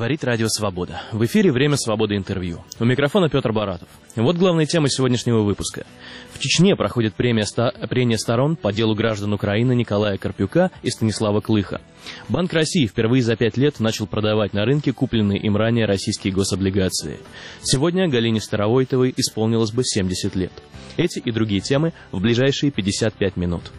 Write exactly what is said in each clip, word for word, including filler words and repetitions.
Говорит Радио Свобода. В эфире «Время свободы» интервью. У микрофона Петр Баратов. Вот главные темы сегодняшнего выпуска. В Чечне проходит премия, ста... премия сторон по делу граждан Украины Николая Карпюка и Станислава Клыха. Банк России впервые за пять лет начал продавать на рынке купленные им ранее российские гособлигации. Сегодня Галине Старовойтовой исполнилось бы семьдесят лет. Эти и другие темы в ближайшие пятьдесят пять минут.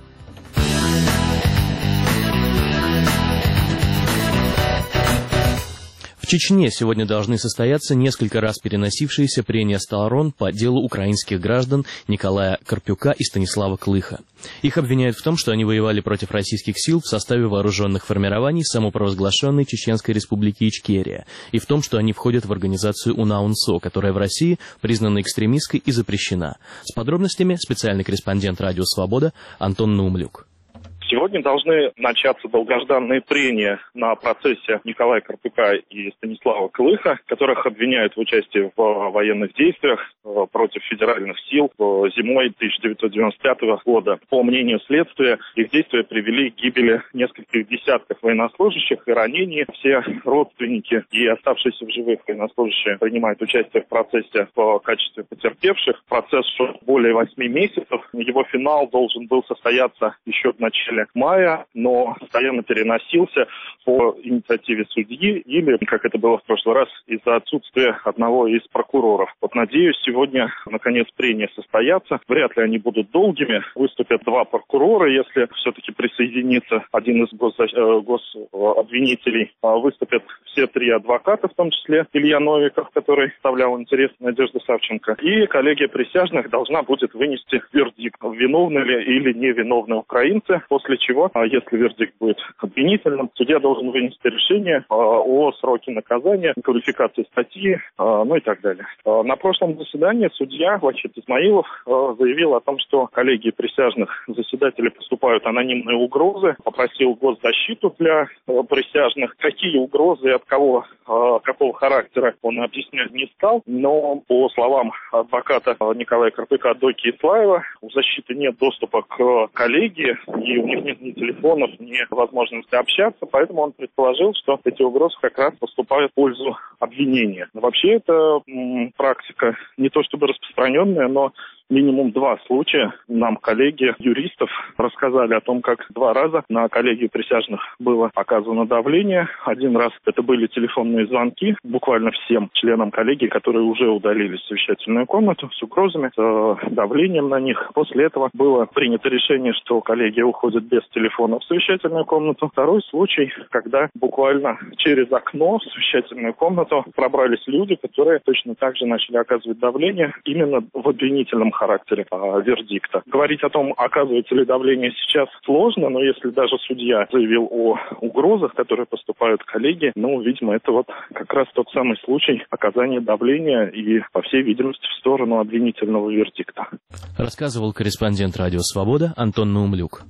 В Чечне сегодня должны состояться несколько раз переносившиеся прения сторон по делу украинских граждан Николая Карпюка и Станислава Клыха. Их обвиняют в том, что они воевали против российских сил в составе вооруженных формирований самопровозглашенной Чеченской республики Ичкерия, и в том, что они входят в организацию УНАУНСО, которая в России признана экстремистской и запрещена. С подробностями специальный корреспондент Радио Свобода Антон Наумлюк. Сегодня должны начаться долгожданные прения на процессе Николая Карпюка и Станислава Клыха, которых обвиняют в участии в военных действиях против федеральных сил зимой тысяча девятьсот девяносто пятого года. По мнению следствия, их действия привели к гибели нескольких десятков военнослужащих и ранений. Все родственники и оставшиеся в живых военнослужащие принимают участие в процессе в качестве потерпевших. Процесс шел более восьми месяцев. Его финал должен был состояться еще в начале мая, но постоянно переносился по инициативе судьи или, как это было в прошлый раз, из-за отсутствия одного из прокуроров. Вот надеюсь, сегодня, наконец, прения состоятся. Вряд ли они будут долгими. Выступят два прокурора, если все-таки присоединится один из госза... гособвинителей. Выступят все три адвоката, в том числе Илья Новиков, который представлял интерес Надежды Савченко. И коллегия присяжных должна будет вынести вердикт, виновны ли или невиновны украинцы, после чего, если вердикт будет обвинительным, судья должен вынести решение о сроке наказания, квалификации статьи, ну и так далее. На прошлом заседании судья Вахид Измаилов заявил о том, что коллегии присяжных заседателей поступают анонимные угрозы, попросил госзащиту для присяжных. Какие угрозы и от кого, какого характера, он объяснять не стал, но по словам адвоката Николая Карпюка Дойки Ислаева, у защиты нет доступа к коллегии, и у них нет ни телефонов, ни возможности общаться, поэтому он предположил, что эти угрозы как раз поступают в пользу обвинения. Вообще это м, практика не то чтобы распространенная, но минимум два случая нам коллеги юристов рассказали о том, как два раза на коллегию присяжных было оказано давление. Один раз это были телефонные звонки буквально всем членам коллегии, которые уже удалились в совещательную комнату с угрозами, с э, давлением на них. После этого было принято решение, что коллегия уходит без телефона в совещательную комнату. Второй случай, когда буквально через окно в совещательную комнату пробрались люди, которые точно так же начали оказывать давление именно в обвинительном характере а, вердикта. Говорить о том, оказывается ли давление сейчас, сложно, но если даже судья заявил о угрозах, которые поступают коллеги, ну, видимо, это вот как раз тот самый случай оказания давления и, по всей видимости, в сторону обвинительного вердикта. Рассказывал корреспондент Радио Свобода Антон Наумлюк.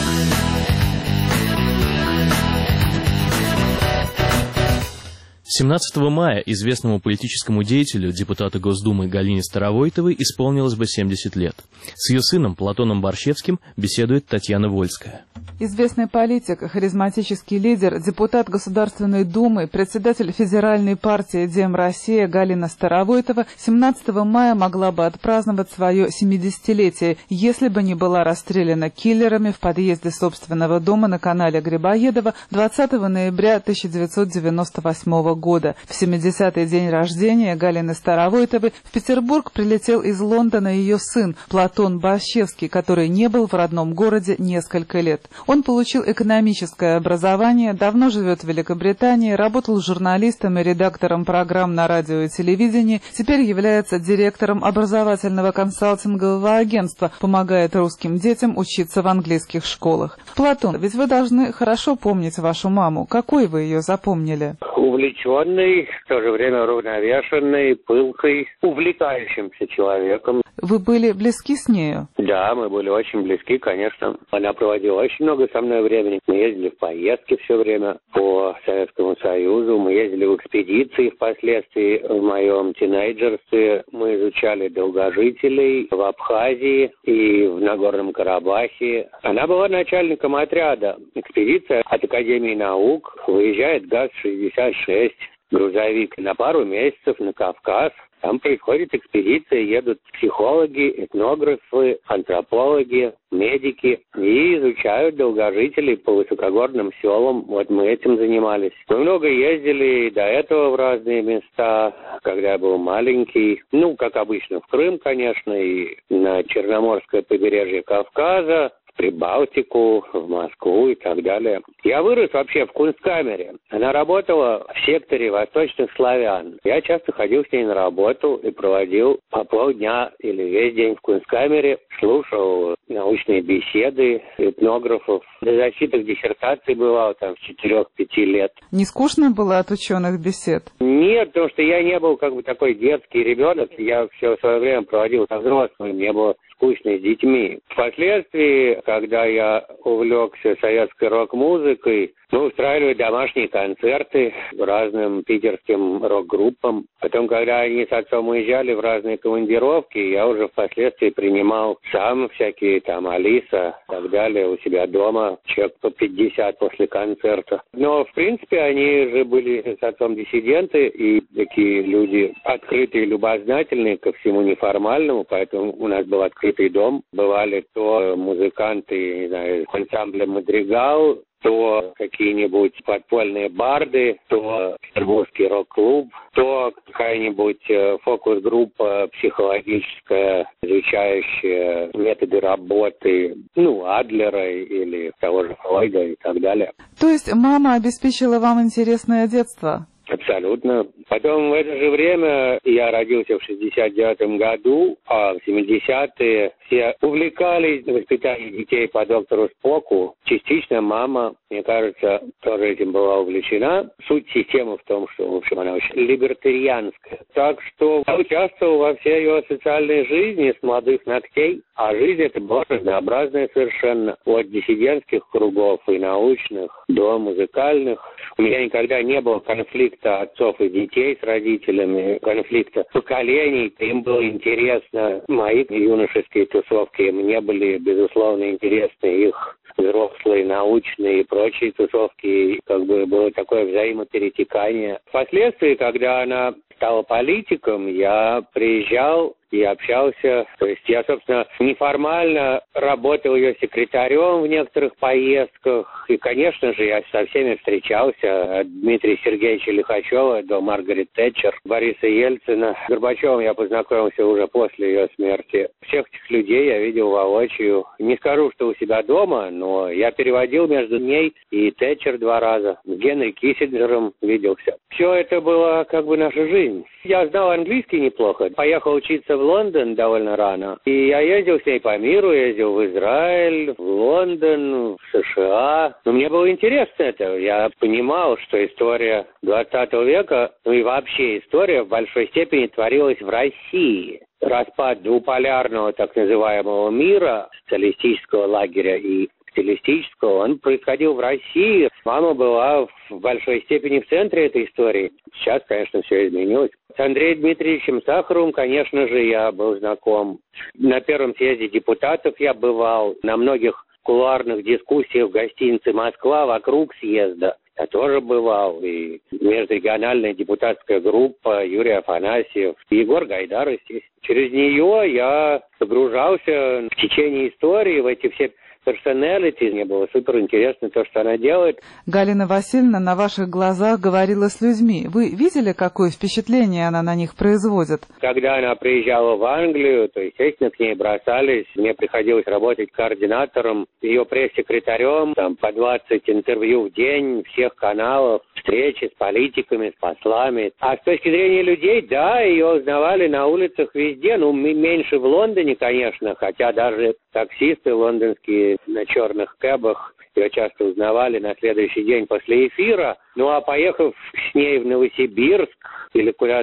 семнадцатого мая известному политическому деятелю, депутату Госдумы Галине Старовойтовой исполнилось бы семьдесят лет. С ее сыном Платоном Борщевским беседует Татьяна Вольская. Известный политик, харизматический лидер, депутат Государственной Думы, председатель Федеральной партии «Дем Россия» Галина Старовойтова семнадцатого мая могла бы отпраздновать свое семидесятилетие, если бы не была расстреляна киллерами в подъезде собственного дома на канале Грибоедова двадцатого ноября тысяча девятьсот девяносто восьмого года. В семидесятый день рождения Галины Старовойтовой в Петербург прилетел из Лондона ее сын Платон Борщевский, который не был в родном городе несколько лет. Он получил экономическое образование, давно живет в Великобритании, работал журналистом и редактором программ на радио и телевидении, теперь является директором образовательного консалтингового агентства, помогает русским детям учиться в английских школах. Платон, ведь вы должны хорошо помнить вашу маму. Какой вы ее запомнили? Увлеченный, в то же время уравновешенный, пылкой, увлекающимся человеком. Вы были близки с нею? Да, мы были очень близки, конечно. Она проводила очень много со мной времени. Мы ездили в поездки все время по Советскому Союзу. Мы ездили в экспедиции впоследствии. В моем тинейджерстве мы изучали долгожителей в Абхазии и в Нагорном Карабахе. Она была начальником отряда. Экспедиция от Академии наук выезжает ГАЗ шестьдесят шесть. грузовик на пару месяцев на Кавказ. Там происходит экспедиция, едут психологи, этнографы, антропологи, медики и изучают долгожителей по высокогорным селам. Вот мы этим занимались. Мы много ездили до этого в разные места, когда я был маленький. Ну, как обычно, в Крым, конечно, и на Черноморское побережье Кавказа, в Прибалтику, в Москву и так далее. Я вырос вообще в Кунсткамере. Она работала в секторе восточных славян. Я часто ходил с ней на работу и проводил по полдня или весь день в Кунсткамере, слушал научные беседы этнографов. До защитных диссертаций бывал там с четырёх-пяти лет. Не скучно было от ученых бесед? Нет, потому что я не был как бы такой детский ребенок. Я все свое время проводил со взрослыми. Мне было скучно с детьми. Впоследствии, когда я увлекся советской рок-музыкой, мы устраивали домашние концерты разным питерским рок-группам. Потом, когда они с отцом уезжали в разные командировки, я уже впоследствии принимал сам всякие там Алиса и так далее у себя дома, человек по пятьдесят после концерта. Но, в принципе, они же были с отцом диссиденты и такие люди открытые, любознательные ко всему неформальному, поэтому у нас был открытый дом. Бывали то музыканты, не знаю, ансамбля «Мадригал», то какие-нибудь подпольные барды, то петербургский рок-клуб, то какая-нибудь фокус-группа психологическая, изучающая методы работы, ну, Адлера или того же Фройда и так далее. То есть мама обеспечила вам интересное детство? Абсолютно. Потом в это же время я родился в шестьдесят девятом году, а в семидесятые все увлекались воспитанием детей по доктору Споку. Частично мама, мне кажется, тоже этим была увлечена. Суть системы в том, что, в общем, она очень либертарианская. Так что я участвовал во всей ее социальной жизни с молодых ногтей. А жизнь эта была разнообразная совершенно. От диссидентских кругов и научных до музыкальных. У меня никогда не было конфликта отцов и детей с родителями, конфликта поколений. Им было интересно мои юношеские тусовки. Мне были, безусловно, интересны их взрослые, научные и прочие тусовки. И как бы было такое взаимоперетекание. Впоследствии, когда она стала политиком, я приезжал и общался. То есть я, собственно, неформально работал ее секретарем в некоторых поездках. И, конечно же, я со всеми встречался. От Дмитрия Сергеевича Лихачева до Маргарет Тэтчер, Бориса Ельцина. С Горбачевым я познакомился уже после ее смерти. Всех этих людей я видел воочию. Не скажу, что у себя дома, но я переводил между ней и Тэтчер два раза. С Генри Киссинджером виделся. Все это была как бы наша жизнь. Я знал английский неплохо. Поехал учиться в Лондон довольно рано. И я ездил с ней по миру, ездил в Израиль, в Лондон, в США. Но мне было интересно это. Я понимал, что история двадцатого века, ну и вообще история в большой степени творилась в России. Распад двуполярного так называемого мира, социалистического лагеря и стилистического, он происходил в России. Мама была в большой степени в центре этой истории. Сейчас, конечно, все изменилось. С Андреем Дмитриевичем Сахаровым, конечно же, я был знаком. На первом съезде депутатов я бывал, на многих кулуарных дискуссиях в гостинице «Москва» вокруг съезда. Я тоже бывал. И межрегиональная депутатская группа, Юрий Афанасьев, Егор Гайдар, естественно. Через нее я погружался в течение истории, в эти все персоналити. Мне было супер интересно то, что она делает. Галина Васильевна на ваших глазах говорила с людьми. Вы видели, какое впечатление она на них производит? Когда она приезжала в Англию, то, естественно, к ней бросались. Мне приходилось работать координатором, ее пресс-секретарем, там по двадцать интервью в день, всех каналов, встречи с политиками, с послами. А с точки зрения людей, да, ее узнавали на улицах везде. Ну, меньше в Лондоне, конечно, хотя даже таксисты лондонские на черных кэбах ее часто узнавали на следующий день после эфира. Ну, а поехав с ней в Новосибирск или куда-то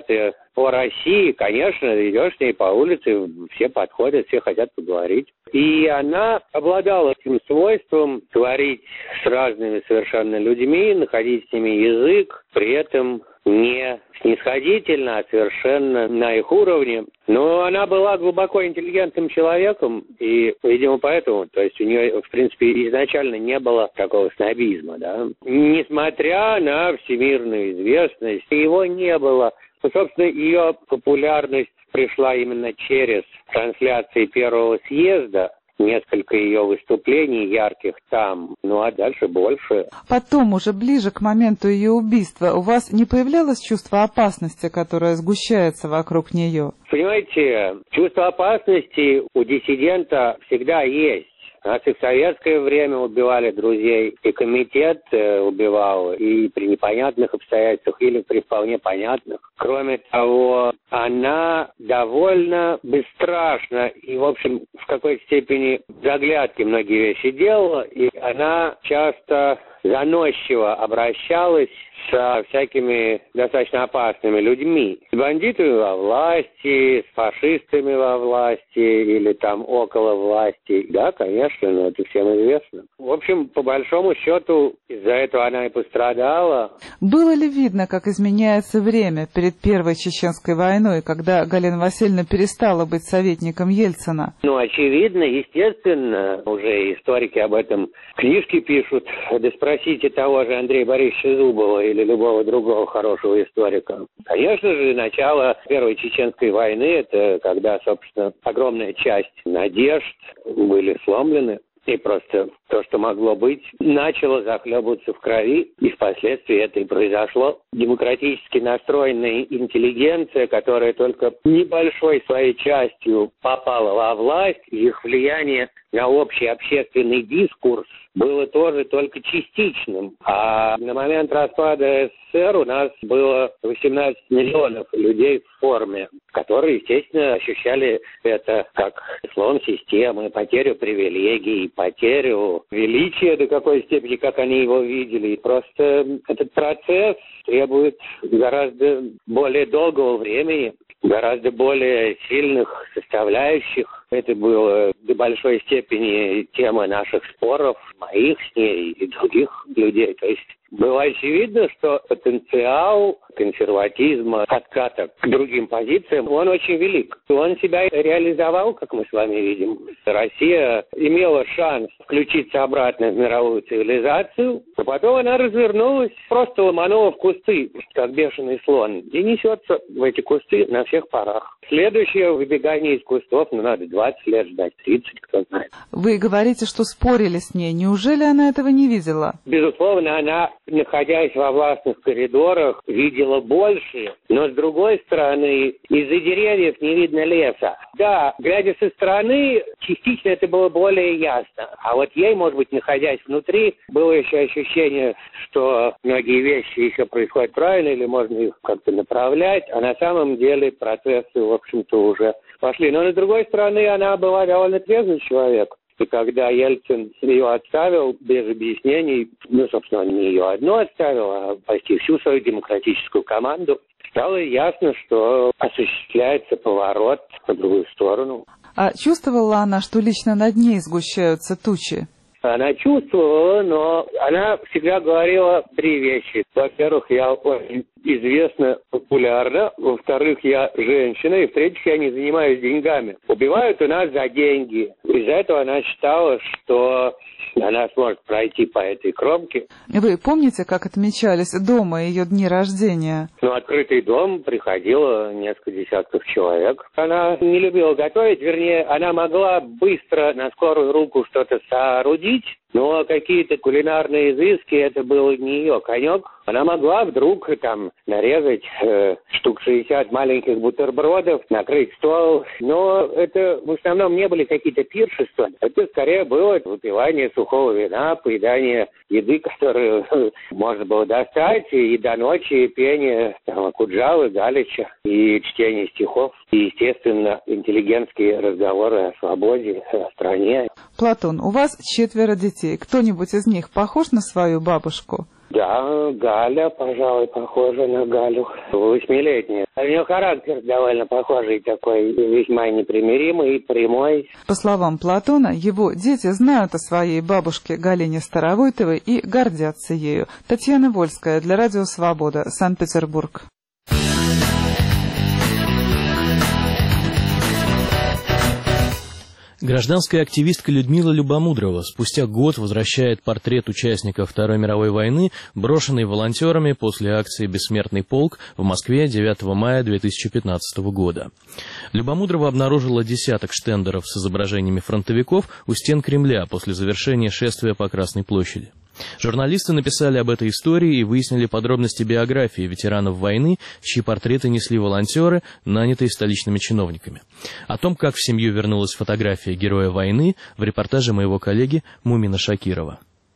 о России, конечно, идешь с ней по улице, все подходят, все хотят поговорить. И она обладала этим свойством говорить с разными совершенно людьми, находить с ними язык, при этом не снисходительно, а совершенно на их уровне. Но она была глубоко интеллигентным человеком, и, видимо, поэтому, то есть у нее, в принципе, изначально не было такого снобизма, да. Несмотря на всемирную известность, его не было. Собственно, ее популярность пришла именно через трансляции первого съезда, несколько ее выступлений ярких там, ну а дальше больше. Потом, уже ближе к моменту ее убийства, у вас не появлялось чувство опасности, которое сгущается вокруг нее? Понимаете, чувство опасности у диссидента всегда есть. Нас и в советское время убивали друзей, и комитет убивал, и при непонятных обстоятельствах, или при вполне понятных. Кроме того, она довольно бесстрашна и, в общем, в какой-то степени заглядки многие вещи делала, и она часто заносчиво обращалась со всякими достаточно опасными людьми. С бандитами во власти, с фашистами во власти или там около власти. Да, конечно, но это всем известно. В общем, по большому счету, из-за этого она и пострадала. Было ли видно, как изменяется время перед Первой Чеченской войной, когда Галина Васильевна перестала быть советником Ельцина? Ну, очевидно, естественно, уже историки об этом книжки пишут. Да спросите того же Андрея Борисовича Зубова или любого другого хорошего историка. Конечно же, начало Первой Чеченской войны, это когда, собственно, огромная часть надежд были сломлены. И просто то, что могло быть, начало захлебываться в крови, и впоследствии это и произошло. Демократически настроенная интеллигенция, которая только небольшой своей частью попала во власть, их влияние на общий общественный дискурс было тоже только частичным. А на момент распада СССР у нас было восемнадцать миллионов людей в форме, которые, естественно, ощущали это как слом системы, потерю привилегий, потерю величия до какой степени, как они его видели. И просто этот процесс требует гораздо более долгого времени, гораздо более сильных составляющих. Это было до большой степени тема наших споров, моих с ней и других людей. То есть было очевидно, что потенциал консерватизма, отката к другим позициям, он очень велик. Он себя реализовал, как мы с вами видим. Россия имела шанс включиться обратно в мировую цивилизацию, а потом она развернулась, просто ломанула в кусты, как бешеный слон, и несется в эти кусты на всех парах. Следующее выбегание из кустов, ну, надо двадцать лет ждать, тридцать, кто знает. Вы говорите, что спорили с ней. Неужели она этого не видела? Безусловно, она, находясь во властных коридорах, видела больше, но, с другой стороны, из-за деревьев не видно леса. Да, глядя со стороны, частично это было более ясно. А вот ей, может быть, находясь внутри, было еще ощущение, что многие вещи еще происходят правильно, или можно их как-то направлять, а на самом деле процессы, в общем-то, уже пошли. Но, с другой стороны, она была довольно трезвый человек. И когда Ельцин ее отставил без объяснений, ну, собственно, он не ее одну отставил, а почти всю свою демократическую команду, стало ясно, что осуществляется поворот в другую сторону. А чувствовала она, что лично над ней сгущаются тучи? Она чувствовала, но она всегда говорила три вещи. Во-первых, я очень известна, популярна. Во-вторых, я женщина. И в-третьих, я не занимаюсь деньгами. Убивают у нас за деньги. Из-за этого она считала, что она сможет пройти по этой кромке. Вы помните, как отмечались дома ее дни рождения? Ну, открытый дом, приходило несколько десятков человек. Она не любила готовить, вернее, она могла быстро на скорую руку что-то соорудить, но какие-то кулинарные изыски, это был не ее конек. Она могла вдруг там нарезать э, штук шестьдесят маленьких бутербродов, накрыть стол, но это в основном не были какие-то пиршества. Это скорее было выпивание сухого вина, поедание еды, которую можно было достать, и до ночи пение там, Куджавы, Галича, и чтение стихов, и, естественно, интеллигентские разговоры о свободе, о стране. Платон, у вас четверо детей. Кто-нибудь из них похож на свою бабушку? Да, Галя, пожалуй, похожа на Галю. Восьмилетняя. У нее характер довольно похожий такой, весьма непримиримый и прямой. По словам Платона, его дети знают о своей бабушке Галине Старовойтовой и гордятся ею. Татьяна Вольская для Радио Свобода, Санкт-Петербург. Гражданская активистка Людмила Любомудрова спустя год возвращает портрет участника Второй мировой войны, брошенный волонтерами после акции «Бессмертный полк» в Москве девятого мая две тысячи пятнадцатого года. Любомудрова обнаружила десяток штендеров с изображениями фронтовиков у стен Кремля после завершения шествия по Красной площади. Журналисты написали об этой истории и выяснили подробности биографии ветеранов войны, чьи портреты несли волонтеры, нанятые столичными чиновниками. О том, как в семью вернулась фотография героя войны, в репортаже моего коллеги Мумина Шакирова.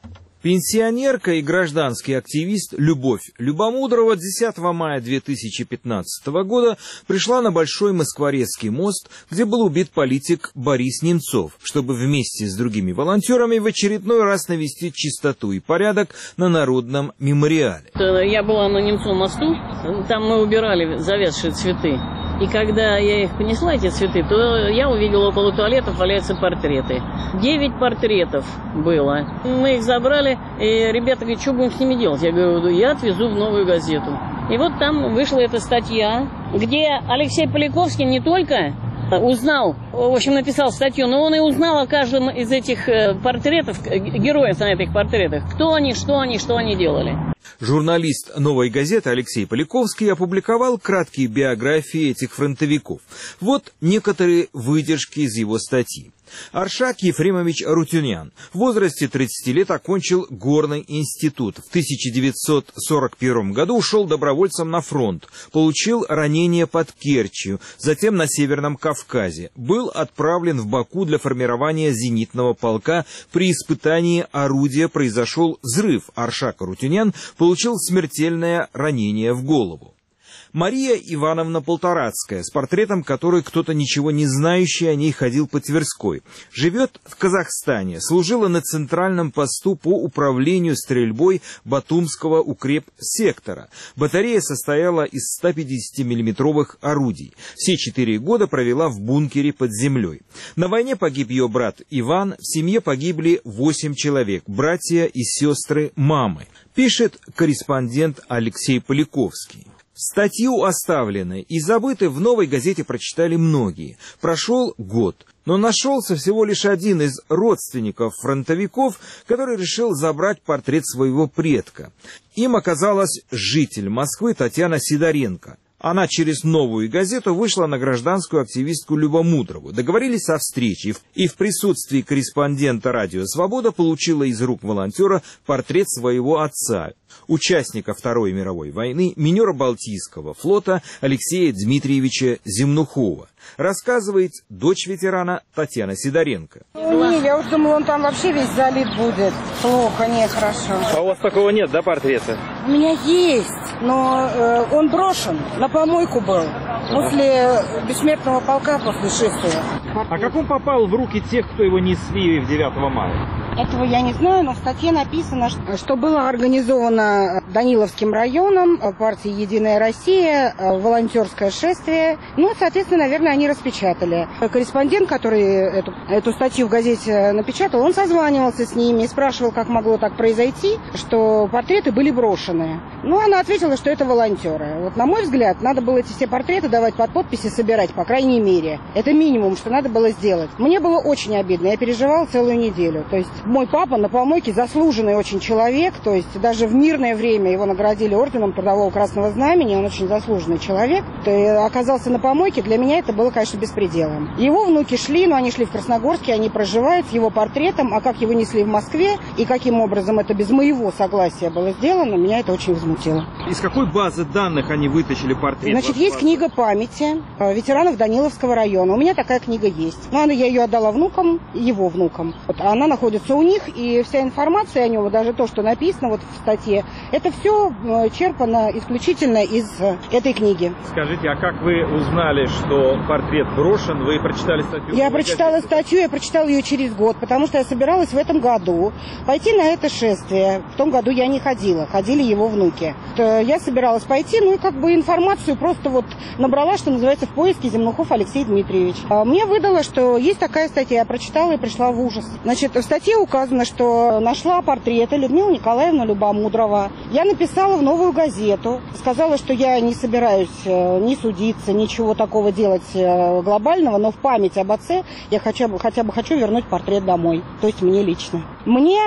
Пенсионерка и гражданский активист Любовь Любомудрова десятого мая две тысячи пятнадцатого года пришла на Большой Москворецкий мост, где был убит политик Борис Немцов, чтобы вместе с другими волонтерами в очередной раз навести чистоту и порядок на Народном мемориале. Я была на Немцовом мосту, там мы убирали завязшие цветы. И когда я их понесла, эти цветы, то я увидела, около туалетов валяются портреты. Девять портретов было. Мы их забрали, и ребята говорят, что будем с ними делать? Я говорю, я отвезу в Новую газету. И вот там вышла эта статья, где Алексей Поляковский не только узнал, в общем, написал статью, но он и узнал о каждом из этих портретов, героев на этих портретах, кто они, что они, что они делали. Журналист «Новой газеты» Алексей Поляковский опубликовал краткие биографии этих фронтовиков. Вот некоторые выдержки из его статьи. Аршак Ефремович Арутюнян в возрасте тридцати лет окончил горный институт. В тысяча девятьсот сорок первом году ушел добровольцем на фронт, получил ранение под Керчью, затем на Северном Кавказе. Был отправлен в Баку для формирования зенитного полка. При испытании орудия произошел взрыв. Аршак Арутюнян получил смертельное ранение в голову. Мария Ивановна Полторацкая, с портретом которой кто-то ничего не знающий о ней ходил по Тверской. Живет в Казахстане, служила на центральном посту по управлению стрельбой Батумского укрепсектора. Батарея состояла из ста пятидесятимиллиметровых орудий. Все четыре года провела в бункере под землей. На войне погиб ее брат Иван, в семье погибли восемь человек, братья и сестры мамы, пишет корреспондент Алексей Поляковский. Статью оставлены и забыты в «Новой газете» прочитали многие. Прошел год, но нашелся всего лишь один из родственников фронтовиков, который решил забрать портрет своего предка. Им оказалась житель Москвы Татьяна Сидоренко. Она через «Новую газету» вышла на гражданскую активистку Любомудрову. Договорились о встрече и в присутствии корреспондента «Радио Свобода» получила из рук волонтера портрет своего отца, участника Второй мировой войны, минера Балтийского флота Алексея Дмитриевича Земнухова. Рассказывает дочь ветерана Татьяна Сидоренко. Не, я уж думала, он там вообще весь залит будет. Плохо, нехорошо. А у вас такого нет, да, портрета? У меня есть, но э, он брошен, на помойку был. После бессмертного полка, после шествия. А как он попал в руки тех, кто его несли в девятого мая? Этого я не знаю, но в статье написано, что было организовано Даниловским районом партии «Единая Россия» волонтерское шествие. Ну, соответственно, наверное, они распечатали. Корреспондент, который эту, эту статью в газете напечатал, он созванивался с ними и спрашивал, как могло так произойти, что портреты были брошены. Ну, она ответила, что это волонтеры. Вот, на мой взгляд, надо было эти все портреты давать под подписи, собирать, по крайней мере. Это минимум, что надо было сделать. Мне было очень обидно, я переживала целую неделю. То есть мой папа на помойке заслуженный очень человек, то есть даже в мирное время его наградили орденом Трудового Красного Знамени, он очень заслуженный человек. То оказался на помойке, для меня это было, конечно, беспределом. Его внуки шли, но они шли в Красногорске, они проживают с его портретом, а как его несли в Москве и каким образом это без моего согласия было сделано, меня это очень возмутило. Из какой базы данных они вытащили портрет? Значит, есть книга памяти ветеранов Даниловского района. У меня такая книга есть. Но я ее отдала внукам, его внукам. Вот, она находится у них и вся информация о нем, даже то, что написано вот в статье, это все черпано исключительно из этой книги. Скажите, а как вы узнали, что портрет брошен? Вы прочитали статью? Я прочитала статью, я прочитала ее через год, потому что я собиралась в этом году пойти на это шествие. В том году я не ходила, ходили его внуки. Я собиралась пойти, ну и как бы информацию просто вот набрала, что называется, в поиске Земнухов Алексей Дмитриевич. Мне выдало, что есть такая статья, я прочитала и пришла в ужас. Значит, в статье указано, что нашла портреты Людмилы Николаевны Любомудрова. Я написала в «Новую газету», сказала, что я не собираюсь ни судиться, ничего такого делать глобального, но в память об отце я хотя бы, хотя бы хочу вернуть портрет домой, то есть мне лично. Мне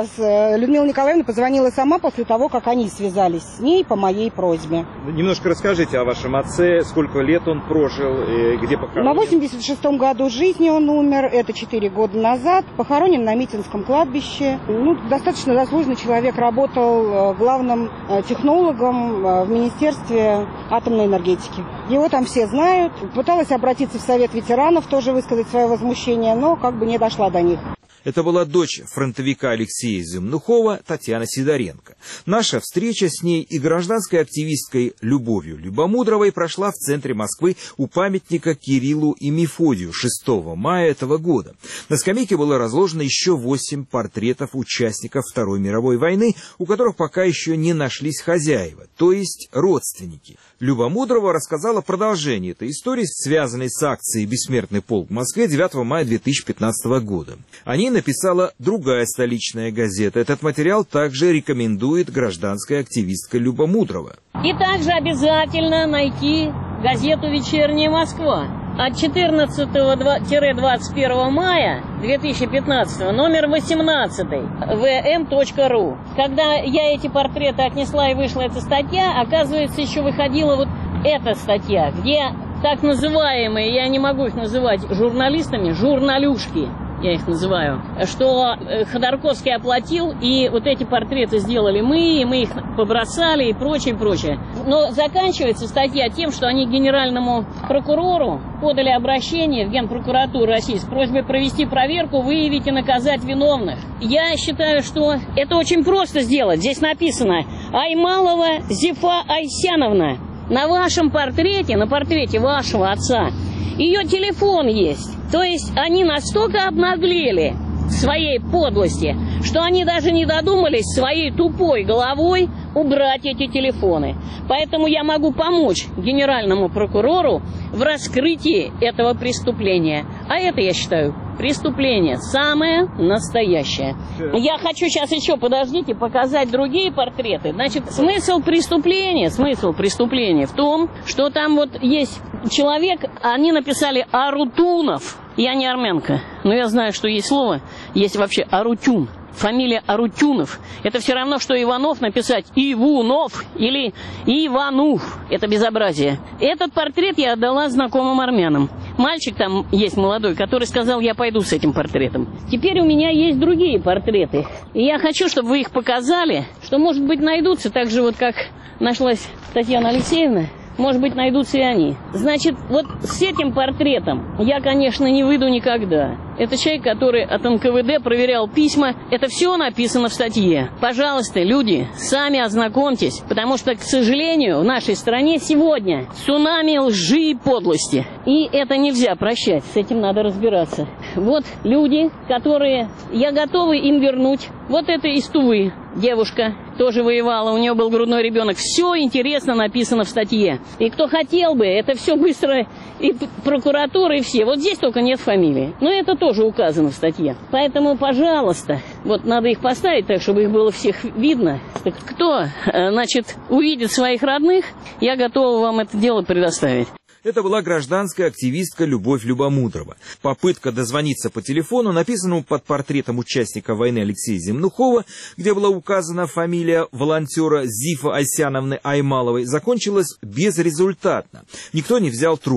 э, Людмила Николаевна позвонила сама после того, как они связались с ней по моей просьбе. Немножко расскажите о вашем отце, сколько лет он прожил, и где похоронен? На восемьдесят шестом году жизни он умер, это четыре года назад, похоронен на Митинском кладбище. Ну, достаточно заслуженный человек, работал главным технологом в Министерстве атомной энергетики. Его там все знают. Пыталась обратиться в Совет ветеранов, тоже высказать свое возмущение, но как бы не дошла до них. Это была дочь фронтовика Алексея Земнухова Татьяна Сидоренко. Наша встреча с ней и гражданской активисткой Любовью Любомудровой прошла в центре Москвы у памятника Кириллу и Мефодию шестого мая этого года. На скамейке было разложено еще восемь портретов участников Второй мировой войны, у которых пока еще не нашлись хозяева, то есть родственники. Любомудрова рассказала продолжение этой истории, связанной с акцией «Бессмертный полк» в Москве девятого мая две тысячи пятнадцатого года. Они написала другая столичная газета. Этот материал также рекомендует гражданская активистка Любомудрова. И также обязательно найти газету «Вечерняя Москва» от четырнадцатого — двадцать первого мая две тысячи пятнадцатого, номер восемнадцать, вэ эм точка ру. Когда я эти портреты отнесла и вышла эта статья, оказывается, еще выходила вот эта статья, где так называемые, я не могу их называть журналистами, журналюшки, я их называю, что Ходорковский оплатил, и вот эти портреты сделали мы, и мы их побросали, и прочее, прочее. Но заканчивается статья тем, что они генеральному прокурору подали обращение в Генпрокуратуру России с просьбой провести проверку, выявить и наказать виновных. Я считаю, что это очень просто сделать. Здесь написано: Аймалова Зифа Айсяновна. На вашем портрете, на портрете вашего отца, ее телефон есть. То есть они настолько обнаглели в своей подлости, что они даже не додумались своей тупой головой убрать эти телефоны. Поэтому я могу помочь генеральному прокурору в раскрытии этого преступления. А это, я считаю, преступление самое настоящее. Я хочу сейчас еще, подождите, показать другие портреты. Значит, смысл преступления, смысл преступления в том, что там вот есть человек, они написали Арутунов. Я не армянка, но я знаю, что есть слово, есть вообще Арутюн. Фамилия Арутюнов. Это все равно, что Иванов написать Ивунов или Иванув. Это безобразие. Этот портрет я отдала знакомым армянам. Мальчик там есть молодой, который сказал: я пойду с этим портретом. Теперь у меня есть другие портреты. И я хочу, чтобы вы их показали, что, может быть, найдутся так же, вот как нашлась Татьяна Алексеевна. Может быть, найдутся и они. Значит, вот с этим портретом я, конечно, не выйду никогда. Это человек, который от эн ка вэ дэ проверял письма. Это все написано в статье. Пожалуйста, люди, сами ознакомьтесь, потому что, к сожалению, в нашей стране сегодня цунами лжи и подлости. И это нельзя прощать, с этим надо разбираться. Вот люди, которые... Я готова им вернуть. Вот это из Тувы девушка, тоже воевала, у нее был грудной ребенок. Все интересно написано в статье. И кто хотел бы, это все быстро, и прокуратура, и все. Вот здесь только нет фамилии. Но это тоже указано в статье. Поэтому, пожалуйста, вот надо их поставить так, чтобы их было всех видно. Так кто, значит, увидит своих родных, я готова вам это дело предоставить. Это была гражданская активистка Любовь Любомудрова. Попытка дозвониться по телефону, написанному под портретом участника войны Алексея Земнухова, где была указана фамилия волонтера Зифы Айсяновны Аймаловой, закончилась безрезультатно. Никто не взял трубку.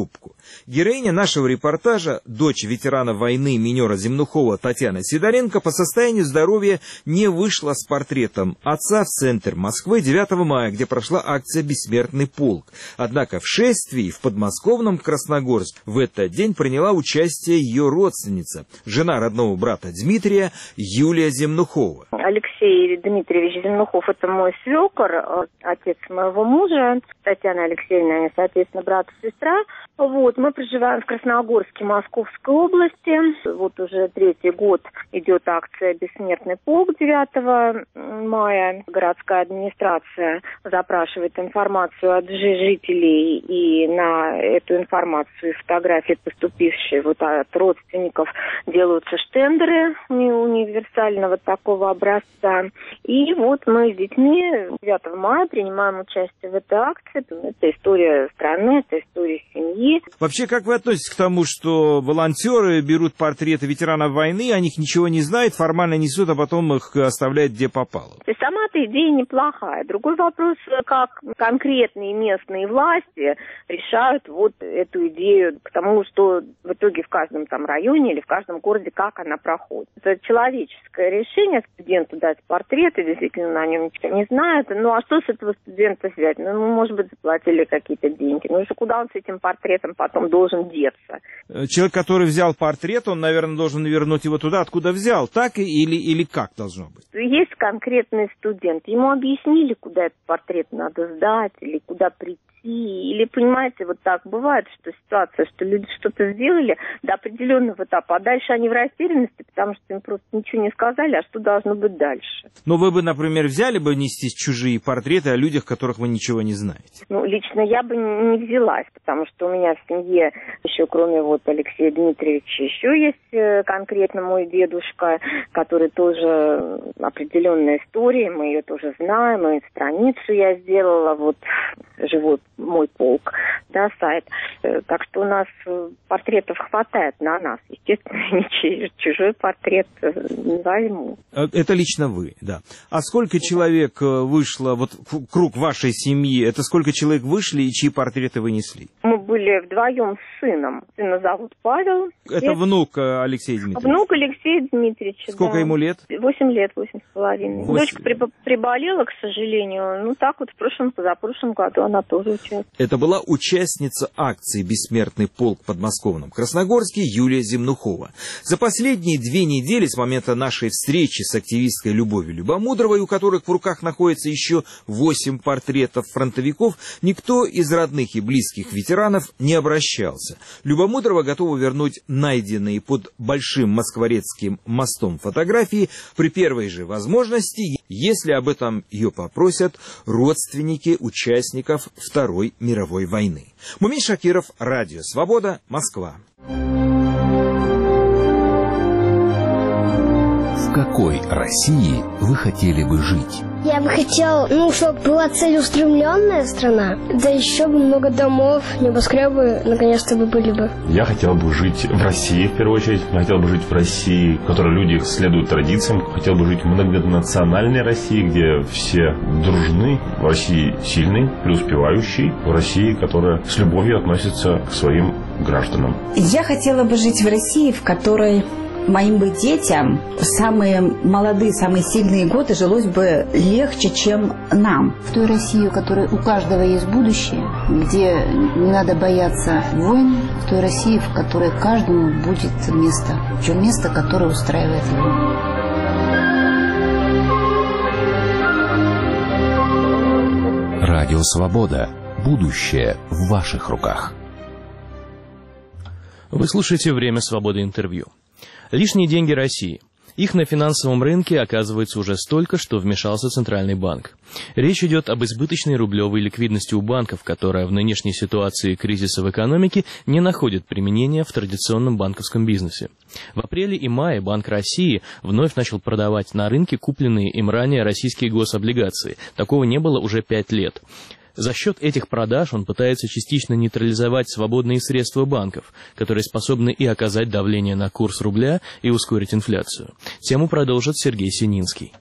Героиня нашего репортажа, дочь ветерана войны минера Земнухова Татьяна Сидоренко, по состоянию здоровья не вышла с портретом отца в центр Москвы девятого мая, где прошла акция «Бессмертный полк». Однако в шествии в подмосковном Красногорске в этот день приняла участие ее родственница, жена родного брата Дмитрия, Юлия Земнухова. Алексей Дмитриевич Земнухов – это мой свекор, отец моего мужа. Татьяна Алексеевна, они, соответственно, брат и сестра. Вот, мы проживаем в Красногорске, Московской области. Вот уже третий год идет акция «Бессмертный полк» девятого мая. Городская администрация запрашивает информацию от жителей, и на эту информацию и фотографии, поступившие вот от родственников, делаются штендеры универсального такого образца. И вот мы с детьми девятого мая принимаем участие в этой акции. Это история страны, это история семьи. Вообще, как вы относитесь к тому, что волонтеры берут портреты ветеранов войны, о них ничего не знают, формально несут, а потом их оставляют где попало? То есть сама-то идея неплохая. Другой вопрос, как конкретные местные власти решают вот эту идею к тому, что в итоге в каждом там районе или в каждом городе, как она проходит. Это человеческое решение студенту дать портрет, и действительно на нем ничего не знает. Ну а что с этого студента взять? Ну, может быть, заплатили какие-то деньги. Ну, что куда он с этим портретом потом должен деться? Человек, который взял портрет, он, наверное, должен вернуть его туда, откуда взял. Так или, или как должно быть? Есть конкретный студент. Ему объяснили, куда этот портрет надо сдать, или куда прийти. Или, понимаете, вот так бывает, что ситуация, что люди что-то сделали до определенного этапа, а дальше они в растерянности, потому что им просто ничего не сказали, а что должно быть дальше. Но вы бы, например, взяли бы нести чужие портреты о людях, которых вы ничего не знаете? Ну, лично я бы не взялась, потому что у меня в семье еще, кроме вот Алексея Дмитриевича, еще есть конкретно мой дедушка, который тоже определенная история, мы ее тоже знаем, и страницу я сделала, вот живой мой полк, да, сайт. Так что у нас портретов хватает на нас. Естественно, чужой портрет не возьму. Это лично вы, да. А сколько человек вышло, вот круг вашей семьи, это сколько человек вышли и чьи портреты вы несли? Мы были вдвоем с сыном. Сына зовут Павел. Это лет... внук Алексея Дмитриевича? Внук Алексея Дмитриевича, Сколько да. ему лет? Восемь лет, восемь с половиной. Восемь. Дочка приболела, к сожалению. Ну, так вот в прошлом, позапрошлом году она тоже участвовала. Это была участница акции «Бессмертный полк» в подмосковном Красногорске Юлия Земнухова. За последние две недели с момента нашей встречи с активисткой Любовью Любомудровой, у которых в руках находится еще восемь портретов фронтовиков, никто из родных и близких ветеранов не обращался. Любомудрова готова вернуть найденные под Большим Москворецким мостом фотографии при первой же возможности, если об этом ее попросят родственники участников Второй мировой войны. Мумин Шакиров, Радио Свобода, Москва. В какой России вы хотели бы жить? Я бы хотел, ну, чтобы была целеустремленная страна, да еще бы много домов, небоскребы наконец-то бы были бы. Я хотел бы жить в России, в первую очередь. Я хотел бы жить в России, в которой люди следуют традициям. Хотел бы жить в многонациональной России, где все дружны. В России сильный, преуспевающий. В России, которая с любовью относится к своим гражданам. Я хотела бы жить в России, в которой моим бы детям в самые молодые, самые сильные годы жилось бы легче, чем нам. В той России, у которой у каждого есть будущее, где не надо бояться войн, в той России, в которой каждому будет место, причем место, которое устраивает его. Радио Свобода. Будущее в ваших руках. Вы слушаете «Время свободы» интервью. Лишние деньги России. Их на финансовом рынке оказывается уже столько, что вмешался Центральный банк. Речь идет об избыточной рублевой ликвидности у банков, которая в нынешней ситуации кризиса в экономике не находит применения в традиционном банковском бизнесе. В апреле и мае Банк России вновь начал продавать на рынке купленные им ранее российские гособлигации. Такого не было уже пять лет. За счет этих продаж он пытается частично нейтрализовать свободные средства банков, которые способны и оказать давление на курс рубля, и ускорить инфляцию. Тему продолжит Сергей Сининский.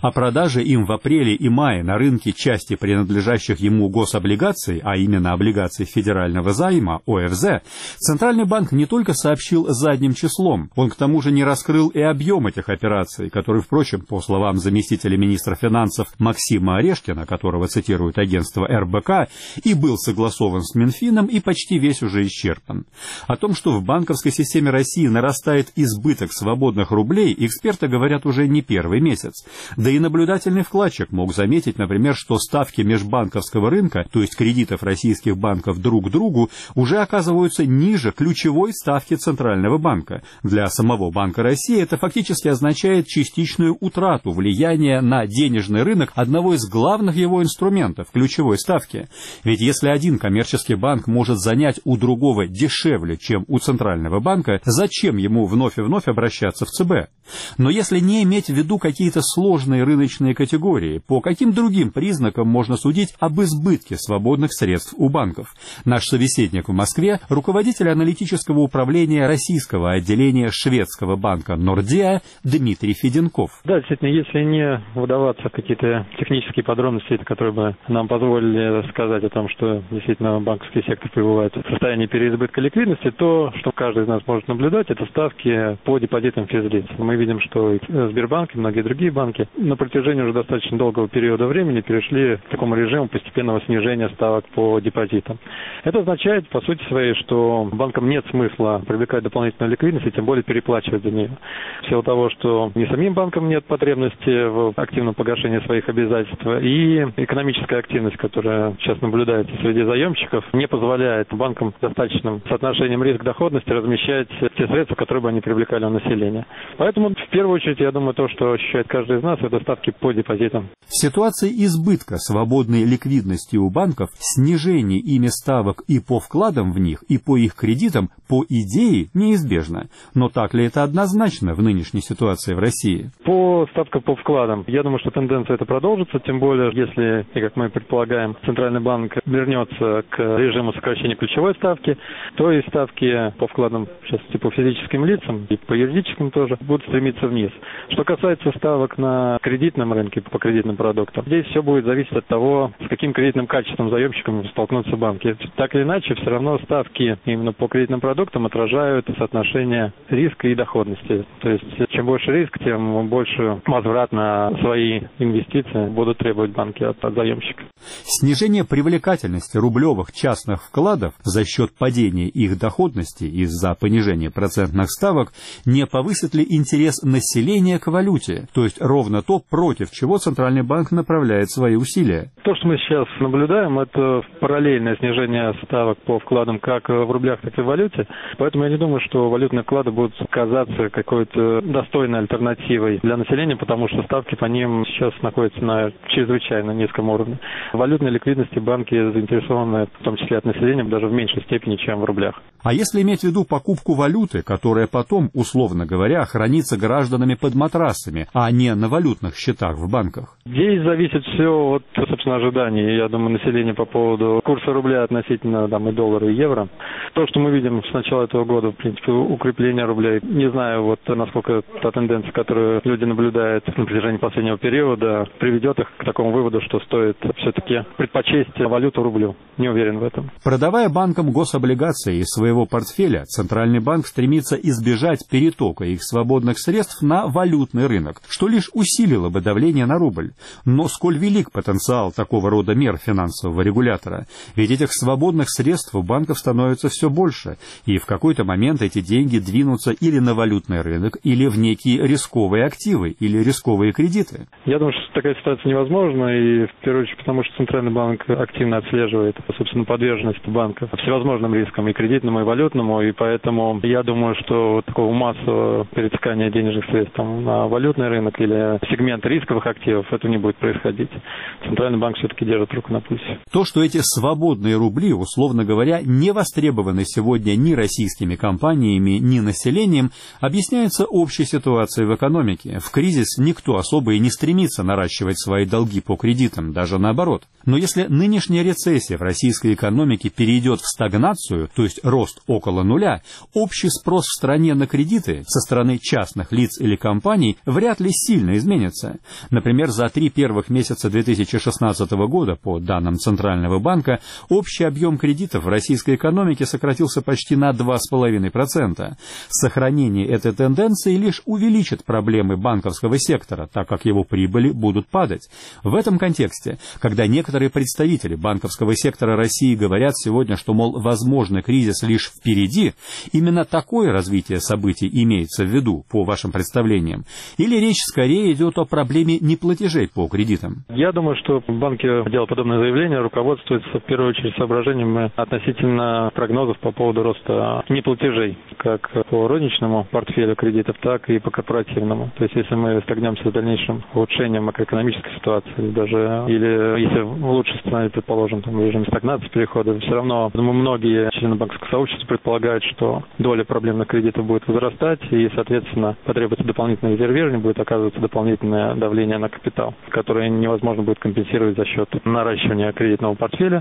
О продаже им в апреле и мае на рынке части принадлежащих ему гособлигаций, а именно облигаций федерального займа, О Ф З, Центральный банк не только сообщил задним числом, он к тому же не раскрыл и объем этих операций, который, впрочем, по словам заместителя министра финансов Максима Орешкина, которого цитирует агентство Р Б К, и был согласован с Минфином и почти весь уже исчерпан. О том, что в банковской системе России нарастает избыток свободных рублей, эксперты говорят уже не первый месяц. Да и наблюдательный вкладчик мог заметить, например, что ставки межбанковского рынка, то есть кредитов российских банков друг к другу, уже оказываются ниже ключевой ставки Центрального банка. Для самого Банка России это фактически означает частичную утрату влияния на денежный рынок одного из главных его инструментов – ключевой ставки. Ведь если один коммерческий банк может занять у другого дешевле, чем у Центрального банка, зачем ему вновь и вновь обращаться в Ц Б? Но если не иметь в виду какие-то сложные рыночные категории, по каким другим признакам можно судить об избытке свободных средств у банков? Наш собеседник в Москве – руководитель аналитического управления российского отделения шведского банка Нордеа Дмитрий Феденков. Да, действительно, если не вдаваться в какие-то технические подробности, которые бы нам позволили сказать о том, что действительно банковский сектор пребывает в состоянии переизбытка ликвидности, то, что каждый из нас может наблюдать, это ставки по депозитам физлиц. Мы видим, что Сбербанк и многие другие банки на протяжении уже достаточно долгого периода времени перешли к такому режиму постепенного снижения ставок по депозитам. Это означает, по сути своей, что банкам нет смысла привлекать дополнительную ликвидность и тем более переплачивать за нее. В силу того, что ни самим банкам нет потребности в активном погашении своих обязательств, и экономическая активность, которая сейчас наблюдается среди заемщиков, не позволяет банкам достаточным соотношением риск-доходности размещать те средства, которые бы они привлекали у населения. Поэтому, в первую очередь, я думаю, то, что ощущает каждый из нас, это ставки по депозитам. В ситуации избытка свободной ликвидности у банков, снижение ими ставок и по вкладам в них, и по их кредитам, по идее, неизбежно. Но так ли это однозначно в нынешней ситуации в России? По ставкам по вкладам, я думаю, что тенденция эта продолжится, тем более, если, и как мы предполагаем, Центральный банк вернется к режиму сокращения ключевой ставки, то и ставки по вкладам, сейчас по физическим лицам и по юридическим тоже, будут стремиться вниз. Что касается ставок на кредитном рынке, по кредитным продуктам, здесь все будет зависеть от того, с каким кредитным качеством заемщикам столкнутся банки. Так или иначе, все равно ставки именно по кредитным продуктам отражают соотношение риска и доходности. То есть, чем больше риск, тем больше возврат на свои инвестиции будут требовать банки от, от заемщика. Снижение привлекательности рублевых частных вкладов за счет падения их доходности из-за понижения процентных ставок не повысит ли интерес населения к валюте? То есть ровно то, против чего Центральный банк направляет свои усилия. То, что мы сейчас наблюдаем, это параллельное снижение ставок по вкладам как в рублях, так и в валюте. Поэтому я не думаю, что валютные вклады будут казаться какой-то достойной альтернативой для населения, потому что ставки по ним сейчас находятся на чрезвычайно низком уровне. В валютной ликвидности банки заинтересованы, в том числе от населения, даже в меньшей степени, чем в рублях. А если иметь в виду покупку валюты, которая потом, условно говоря, хранится гражданами под матрасами, а не на валютных счетах в банках? Здесь зависит все от, собственно, ожиданий, я думаю, населения по поводу курса рубля относительно там, и доллара, и евро. То, что мы видим с начала этого года, в принципе, укрепление рубля, не знаю, вот насколько та тенденция, которую люди наблюдают на протяжении последнего периода, приведет их к такому выводу, что стоит все-таки предпочесть валюту рублю. Не уверен в этом. Продавая банкам гособлигации из своего портфеля, Центральный банк стремится избежать перетока их свободных средств на валютный рынок, что лишь усилило бы давление на рубль. Но сколь велик потенциал такого рода мер финансового регулятора? Ведь этих свободных средств у банков становится все больше, и в какой-то момент эти деньги двинутся или на валютный рынок, или в некие рисковые активы, или рисковые кредиты. Я думаю, что такая ситуация невозможна, и в первую очередь потому, что Центральный банк активно отслеживает, собственно, подверженность банков всевозможным рискам, и кредитному, и валютному, и поэтому я думаю, что вот такого массового перетекания денежных средств там, на валютный рынок или сегмент рисковых активов, это не будет происходить. Центральный банк все-таки держит руку на пульсе. То, что эти свободные рубли, условно говоря, не востребованы сегодня ни российскими компаниями, ни населением, объясняется общей ситуацией в экономике. В кризис никто особо и не стремится наращивать свои долги по кредитам, даже наоборот. Но если нынешняя рецессия в российской экономике перейдет в стагнацию, то есть рост около нуля, общий спрос в стране на кредиты со стороны частных лиц или компаний вряд ли сильно изменится. Например, за три первых месяца две тысячи шестнадцатого года, по данным Центрального банка, общий объем кредитов в российской экономике сократился почти на два целых пять десятых процента. Сохранение этой тенденции лишь увеличит проблемы банковского сектора, так как его прибыли будут падать. В этом контексте, когда некоторые представители банковского сектора России говорят сегодня, что, мол, возможно, кризис лишь впереди, именно такое развитие событий имеется в виду, по вашим представлениям? Или речь скорее идет о проблеме неплатежей по кредитам? Я думаю, что банки, делая подобное заявление, руководствуются в первую очередь соображениями относительно прогнозов по поводу роста неплатежей, как по розничному портфелю кредитов, так и по корпоративному. То есть, если мы столкнемся с дальнейшим улучшением макроэкономической ситуации, даже, или если в лучшей стране, предположим, там, в режиме стагнации перехода, все равно, думаю, многие члены банковского сообщества предполагают, что доля проблемных кредитов будет возрастать, и, соответственно, потребуется дополнительное резервирование, будет оказываться дополнительное давление на капитал, которое невозможно будет компенсировать за счет наращивания кредитного портфеля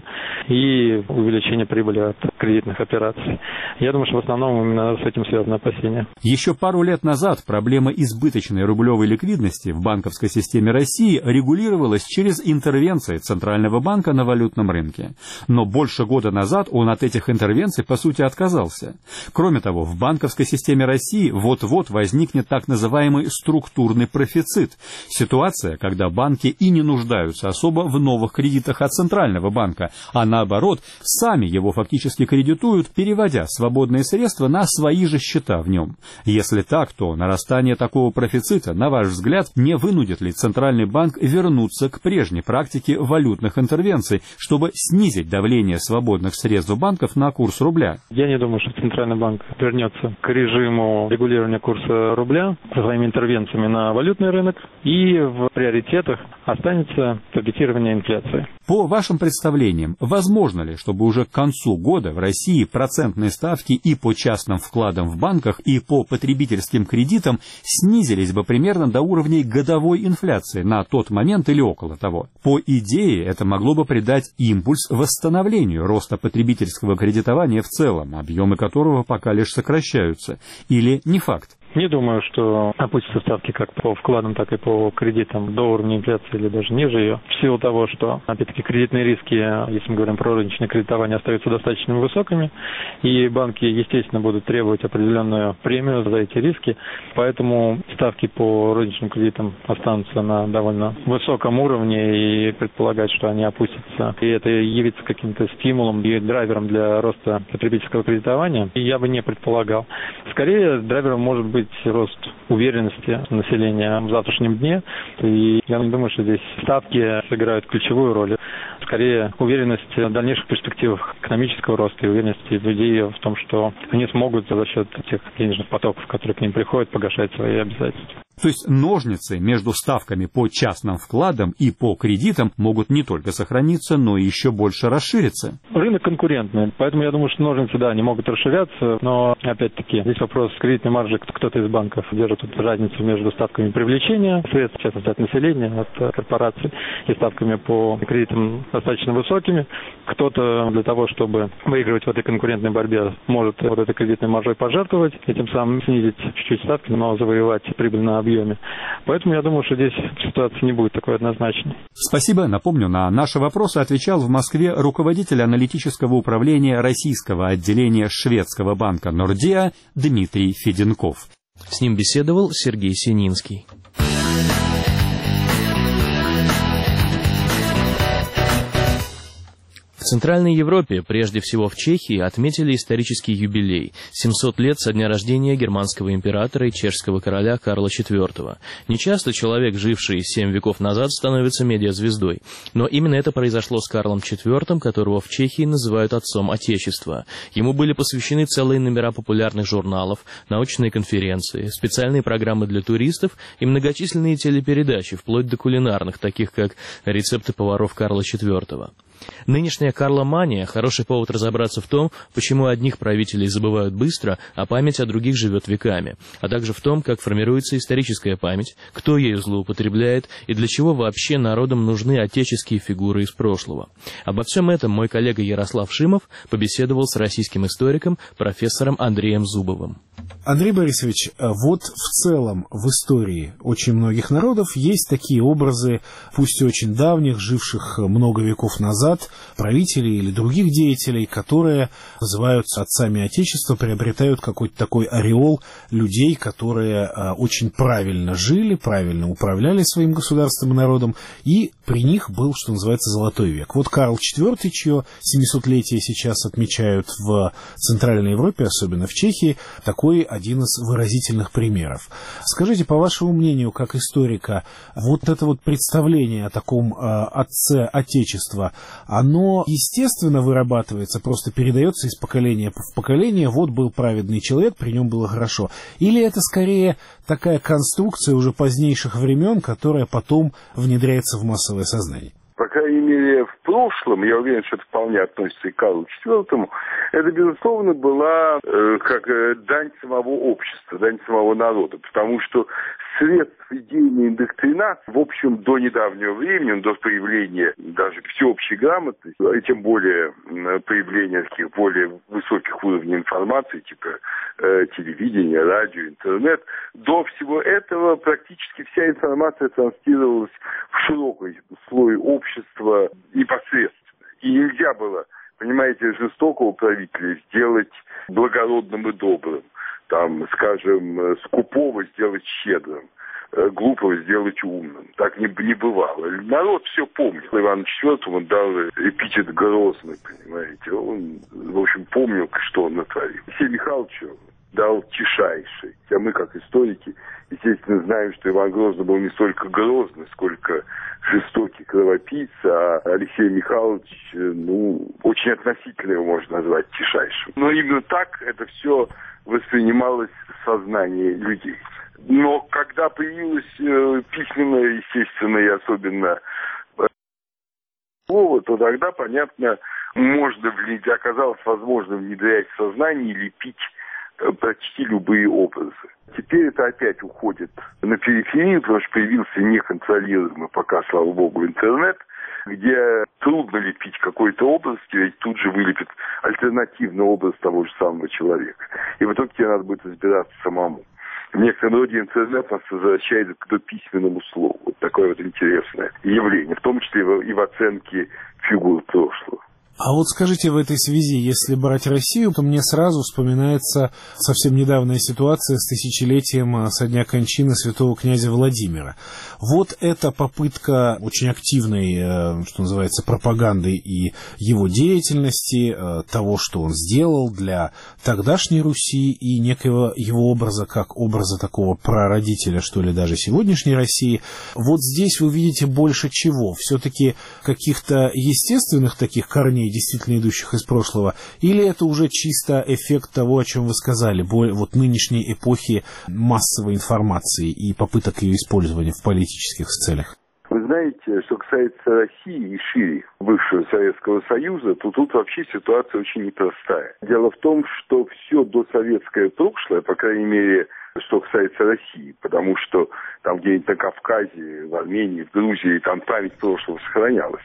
и увеличения прибыли от кредитных операций. Я думаю, что в основном именно с этим связаны опасения. Еще пару лет назад проблема избыточной рублевой ликвидности в банковской системе России регулировалась через интервенции Центрального банка на валютном рынке. Но больше года назад он от этих интервенций, по сути, отказался. Кроме того, в банковской системе России вот-вот возникнет так называемый структурный профицит. Ситуация, когда банки и не нуждаются особо в новых кредитах от Центрального банка, а наоборот, сами его фактически кредитуют, переводя свободные средства на свои же счета в нем. Если так, то нарастание такого профицита, на ваш взгляд, не вынудит ли Центральный банк вернуться к прежней практике валютных интервенций, чтобы снизить давление свободных средств банков на курс рубля? Я не думаю, что Центральный банк вернется к режиму регулирования курса рубля со своими интервенциями на валютный рынок, и в приоритетах останется таргетирование инфляции. По вашим представлениям, возможно ли, чтобы уже к концу года в России процентные ставки и по частным вкладам в банках, и по потребительским кредитам снизились бы примерно до уровней годовой инфляции на тот момент или около того? По идее, это могло бы придать импульс восстановлению роста потребительского кредитования в целом, объемы которого пока лишь сокращаются. Или не факт? Не думаю, что опустятся ставки как по вкладам, так и по кредитам до уровня инфляции или даже ниже ее. В силу того, что, опять-таки, кредитные риски, если мы говорим про розничное кредитование, остаются достаточно высокими, и банки, естественно, будут требовать определенную премию за эти риски, поэтому ставки по розничным кредитам останутся на довольно высоком уровне, и предполагать, что они опустятся, и это явится каким-то стимулом и драйвером для роста потребительского кредитования, я бы не предполагал. Скорее, драйвером может быть рост уверенности населения в завтрашнем дне. И я не думаю, что здесь ставки сыграют ключевую роль. Скорее, уверенность в дальнейших перспективах экономического роста и уверенности людей в том, что они смогут за счет тех денежных потоков, которые к ним приходят, погашать свои обязательства. То есть ножницы между ставками по частным вкладам и по кредитам могут не только сохраниться, но и еще больше расшириться. Рынок конкурентный, поэтому я думаю, что ножницы, да, они могут расширяться, но, опять-таки, здесь вопрос кредитной маржи. Кто-то из банков держит тут разницу между ставками привлечения средств, в частности, от населения, от корпораций, и ставками по кредитам достаточно высокими. Кто-то для того, чтобы выигрывать в этой конкурентной борьбе, может вот этой кредитной маржой пожертвовать, и тем самым снизить чуть-чуть ставки, но завоевать прибыль на объеме. Поэтому я думаю, что здесь ситуация не будет такой однозначной. Спасибо. Напомню, на наши вопросы отвечал в Москве руководитель аналитического управления российского отделения шведского банка Nordea Дмитрий Феденков. С ним беседовал Сергей Сининский. В Центральной Европе, прежде всего в Чехии, отметили исторический юбилей – семьсот лет со дня рождения германского императора и чешского короля Карла четвёртого. Нечасто человек, живший семь веков назад, становится медиазвездой. Но именно это произошло с Карлом четвёртым, которого в Чехии называют отцом Отечества. Ему были посвящены целые номера популярных журналов, научные конференции, специальные программы для туристов и многочисленные телепередачи, вплоть до кулинарных, таких как «Рецепты поваров Карла четвёртого». Нынешняя карломания – хороший повод разобраться в том, почему одних правителей забывают быстро, а память о других живет веками, а также в том, как формируется историческая память, кто ею злоупотребляет и для чего вообще народам нужны отеческие фигуры из прошлого. Обо всем этом мой коллега Ярослав Шимов побеседовал с российским историком, профессором Андреем Зубовым. Андрей Борисович, вот в целом в истории очень многих народов есть такие образы, пусть и очень давних, живших много веков назад, правителей или других деятелей, которые называются отцами Отечества, приобретают какой-то такой ореол людей, которые очень правильно жили, правильно управляли своим государством и народом, и при них был, что называется, золотой век. Вот Карл четвёртый, чье семисотлетие сейчас отмечают в Центральной Европе, особенно в Чехии, такой один из выразительных примеров. Скажите, по вашему мнению, как историка, вот это вот представление о таком э, отце Отечества, оно естественно вырабатывается, просто передается из поколения в поколение, вот был праведный человек, при нем было хорошо. Или это скорее такая конструкция уже позднейших времен, которая потом внедряется в массовое сознание? По крайней мере, в прошлом, я уверен, что это вполне относится и к Карлу четвёртому, это, безусловно, была э, как э, дань самого общества, дань самого народа, потому что средств идейной индоктринации, в общем, до недавнего времени, до появления даже всеобщей грамотности, и тем более появления таких более высоких уровней информации, типа э, телевидения, радио, интернет, до всего этого практически вся информация транслировалась в широкий слой общества непосредственно. И нельзя было, понимаете, жестокого правителя сделать благородным и добрым. Там, скажем, скупого сделать щедрым, глупого сделать умным. Так не, не бывало. Народ все помнил. Ивану четвёртому он дал эпитет Грозный, понимаете. Он, в общем, помнил, что он натворил. Алексею Михайловичу дал Тишайший. А мы, как историки, естественно, знаем, что Иван Грозный был не столько грозный, сколько жестокий кровопийца, а Алексей Михайлович, ну, очень относительно его можно назвать Тишайшим. Но именно так это все воспринималось в сознании людей. Но когда появилось э, письменное, естественно, и особенно э, слово, то тогда, понятно, можно внедрять, оказалось возможно внедрять в сознание и лепить э, почти любые образы. Теперь это опять уходит на периферию, потому что появился неконтролируемый пока, слава богу, интернет, где трудно лепить какой-то образ, ведь тут же вылепит альтернативный образ того же самого человека. И в итоге тебе надо будет разбираться самому. В некотором роде интернет нас возвращает к дописьменному слову. Вот такое вот интересное явление, в том числе и в оценке фигур прошлого. А вот скажите в этой связи, если брать Россию, то мне сразу вспоминается совсем недавняя ситуация с тысячелетием со дня кончины святого князя Владимира. Вот эта попытка очень активной, что называется, пропаганды и его деятельности, того, что он сделал для тогдашней Руси и некого его образа, как образа такого прародителя, что ли, даже сегодняшней России. Вот здесь вы видите больше чего? Все-таки каких-то естественных таких корней, действительно идущих из прошлого, или это уже чисто эффект того, о чем вы сказали, вот нынешней эпохи массовой информации и попыток ее использования в политических целях? Вы знаете, что касается России и шире бывшего Советского Союза, то тут вообще ситуация очень непростая. Дело в том, что все досоветское прошлое, по крайней мере, что касается России, потому что там где-нибудь на Кавказе, в Армении, в Грузии, там память прошлого сохранялась.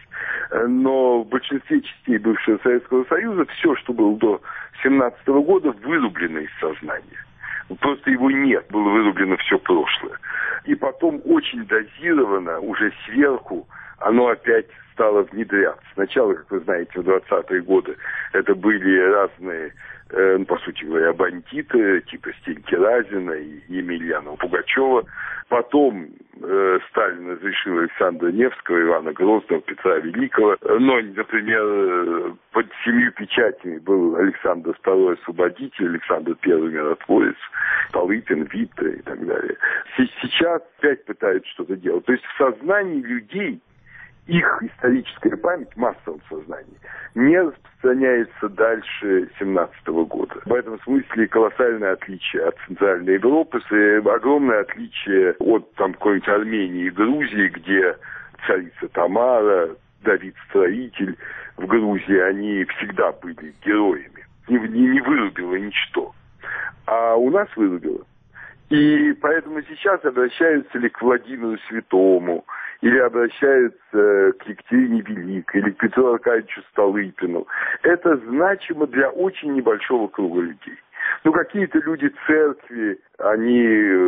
Но в большинстве частей бывшего Советского Союза все, что было до семнадцатого года, вырублено из сознания. Просто его нет, было вырублено все прошлое. И потом очень дозированно, уже сверху, оно опять стало внедряться. Сначала, как вы знаете, в двадцатые годы это были разные, э, ну, по сути говоря, бандиты, типа Стеньки Разина и Емельянова Пугачева. Потом э, Сталин разрешил Александра Невского, Ивана Грозного, Петра Великого. Но, например, под семью печатями был Александр второй Освободитель, Александр первый Миротворец, Столыпин, Витте и так далее. Сейчас опять пытаются что-то делать. То есть в сознании людей их историческая память в массовом сознании не распространяется дальше семнадцатого года. В этом смысле колоссальное отличие от Центральной Европы, огромное отличие от там какой-нибудь Армении и Грузии, где царица Тамара, Давид Строитель в Грузии, они всегда были героями. Не, не, не вырубило ничто. А у нас вырубило. И поэтому сейчас обращаются ли к Владимиру Святому, или обращаются к Екатерине Великой, или к Петру Аркадьевичу Столыпину. Это значимо для очень небольшого круга людей. Ну, какие-то люди церкви, они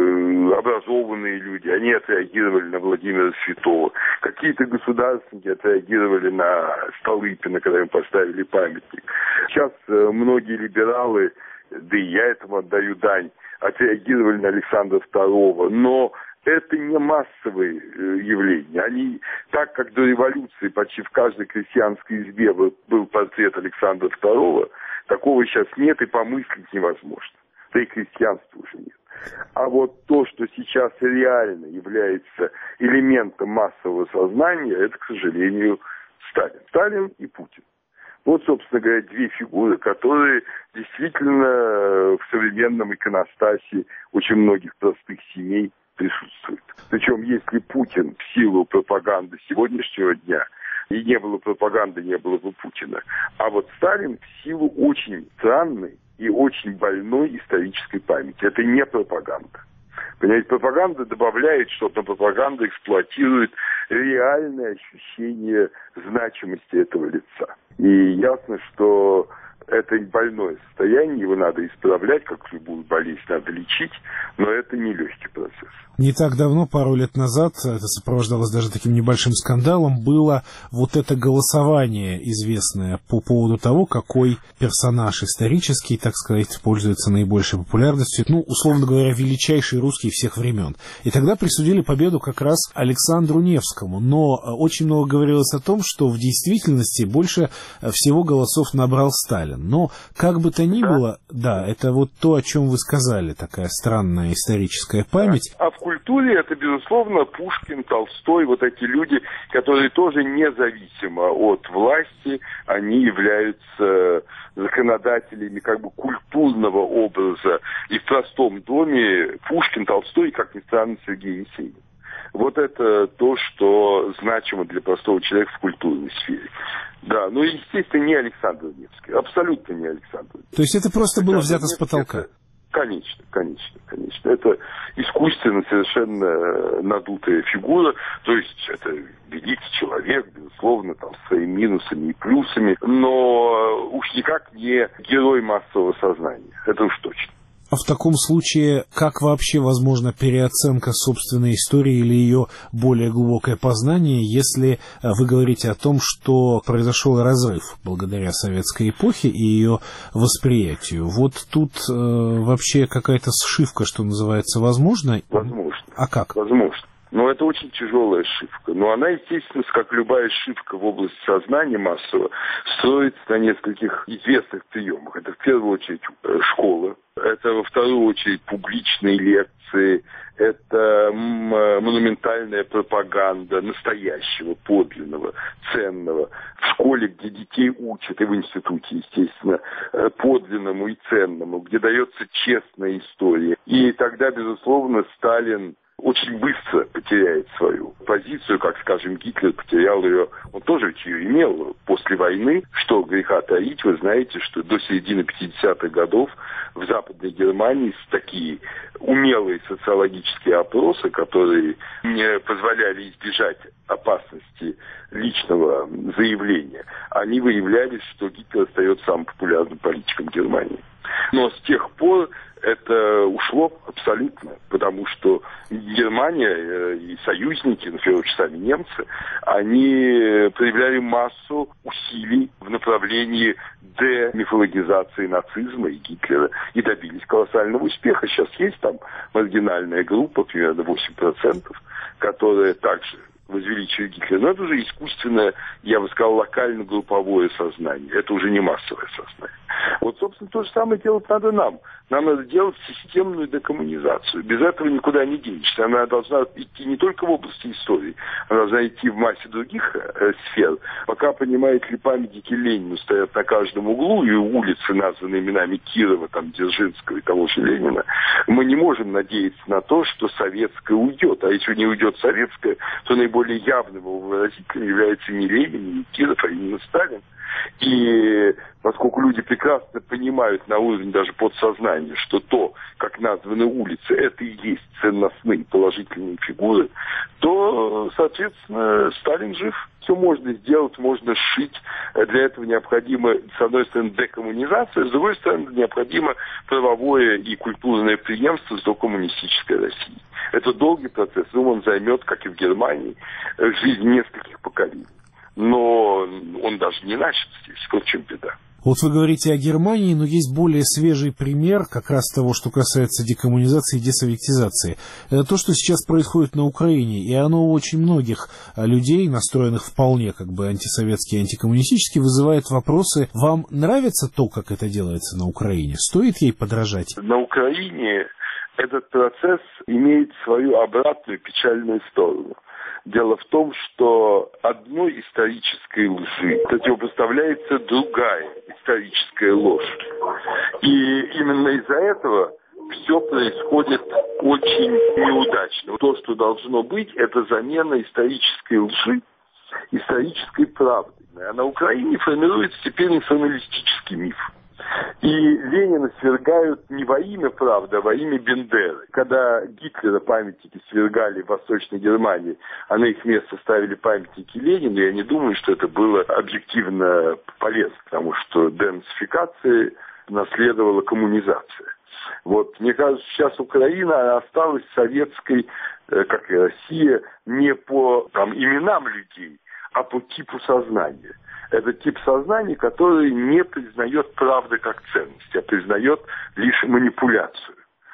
э, образованные люди, они отреагировали на Владимира Святого. Какие-то государственники отреагировали на Столыпина, когда им поставили памятник. Сейчас э, многие либералы, да и я этому отдаю дань, отреагировали на Александра Второго, но это не массовые э, явления. Они, так как до революции почти в каждой крестьянской избе был, был портрет Александра Второго, такого сейчас нет и помыслить невозможно. Да и крестьянства уже нет. А вот то, что сейчас реально является элементом массового сознания, это, к сожалению, Сталин. Сталин и Путин. Вот, собственно говоря, две фигуры, которые действительно в современном иконостасе очень многих простых семей присутствуют. Причем, если Путин в силу пропаганды сегодняшнего дня, и не было пропаганды, не было бы Путина, а вот Сталин в силу очень странной и очень больной исторической памяти. Это не пропаганда. Понимаете, пропаганда добавляет что-то, пропаганда эксплуатирует реальное ощущение значимости этого лица. И ясно, что это больное состояние, его надо исправлять, как любую болезнь надо лечить, но это не легкий процесс. Не так давно, пару лет назад, это сопровождалось даже таким небольшим скандалом, было вот это голосование известное по поводу того, какой персонаж исторический, так сказать, пользуется наибольшей популярностью, ну, условно говоря, величайший русский всех времен. И тогда присудили победу как раз Александру Невскому, но очень много говорилось о том, что в действительности больше всего голосов набрал Сталин. Но, как бы то ни было, да, это вот то, о чем вы сказали, такая странная историческая память. А в культуре это, безусловно, Пушкин, Толстой, вот эти люди, которые тоже независимо от власти, они являются законодателями как бы культурного образа. И в простом доме Пушкин, Толстой и, как ни странно, Сергей Есенин. Вот это то, что значимо для простого человека в культурной сфере. Да, ну и, естественно, не Александр Невский. Абсолютно не Александр Невский. То есть это просто было взято с потолка? Это, конечно, конечно, конечно. Это искусственно совершенно надутая фигура. То есть это великий человек, безусловно, там, с своими минусами и плюсами. Но уж никак не герой массового сознания. Это уж точно. А в таком случае, как вообще возможна переоценка собственной истории или ее более глубокое познание, если вы говорите о том, что произошел разрыв благодаря советской эпохе и ее восприятию? Вот тут э, вообще какая-то сшивка, что называется, возможна? Возможно. А как? Возможно. Но это очень тяжелая ошибка. Но она, естественно, как любая ошибка в области сознания массового, строится на нескольких известных приемах. Это в первую очередь школа, это во вторую очередь публичные лекции, это монументальная пропаганда настоящего, подлинного, ценного. В школе, где детей учат, и в институте, естественно, подлинному и ценному, где дается честная история. И тогда, безусловно, Сталин очень быстро потеряет свою позицию, как, скажем, Гитлер потерял ее, он тоже ведь ее имел после войны, что греха таить, вы знаете, что до середины пятидесятых годов в Западной Германии такие умелые социологические опросы, которые не позволяли избежать опасности личного заявления, они выявляли, что Гитлер остается самым популярным политиком Германии. Но с тех пор это ушло абсолютно, потому что Германия и союзники, например, сами немцы, они проявляли массу усилий в направлении демифологизации нацизма и Гитлера и добились колоссального успеха. Сейчас есть там маргинальная группа, примерно восемь процентов, которая также возвеличивает Гитлера. Но это уже искусственное, я бы сказал, локально-групповое сознание. Это уже не массовое сознание. Вот, собственно, то же самое делать надо нам. Нам надо делать системную декоммунизацию. Без этого никуда не денешься. Она должна идти не только в области истории, она должна идти в массе других э, сфер. Пока, понимаете ли, памятники Ленину стоят на каждом углу, и улицы, названы именами Кирова, там, Дзержинского и того же Ленина, мы не можем надеяться на то, что советское уйдет. А если не уйдет советское, то наиболее наиболее явным его выразителем является не Ленин, не Киров, а именно Сталин. И поскольку люди прекрасно понимают на уровне даже подсознания, что то, как названы улицы, это и есть ценностные положительные фигуры, то, соответственно, Сталин жив. Все можно сделать, можно сшить. Для этого необходимо, с одной стороны, декоммунизация, с другой стороны, необходимо правовое и культурное преемство с докоммунистической Россией. Это долгий процесс, но он займет, как и в Германии, жизнь нескольких поколений. Но он даже не начат здесь, вот в чем беда. Вот вы говорите о Германии, но есть более свежий пример как раз того, что касается декоммунизации и десоветизации. Это то, что сейчас происходит на Украине, и оно у очень многих людей, настроенных вполне как бы антисоветски и антикоммунистически, вызывает вопросы. Вам нравится то, как это делается на Украине? Стоит ей подражать? На Украине этот процесс имеет свою обратную печальную сторону. Дело в том, что одной исторической лжи противопоставляется другая историческая ложь. И именно из-за этого все происходит очень неудачно. То, что должно быть, это замена исторической лжи исторической правдой. А на Украине формируется теперь националистический миф. И Ленина свергают не во имя правды, а во имя Бендеры. Когда Гитлера памятники свергали в Восточной Германии, а на их место ставили памятники Ленину, я не думаю, что это было объективно полезно, потому что денацификация наследовала коммунизация. Вот, мне кажется, сейчас Украина осталась советской, как и Россия, не по там, именам людей, а по типу сознания. Это тип сознания, который не признает правды как ценность, а признает лишь манипуляцию.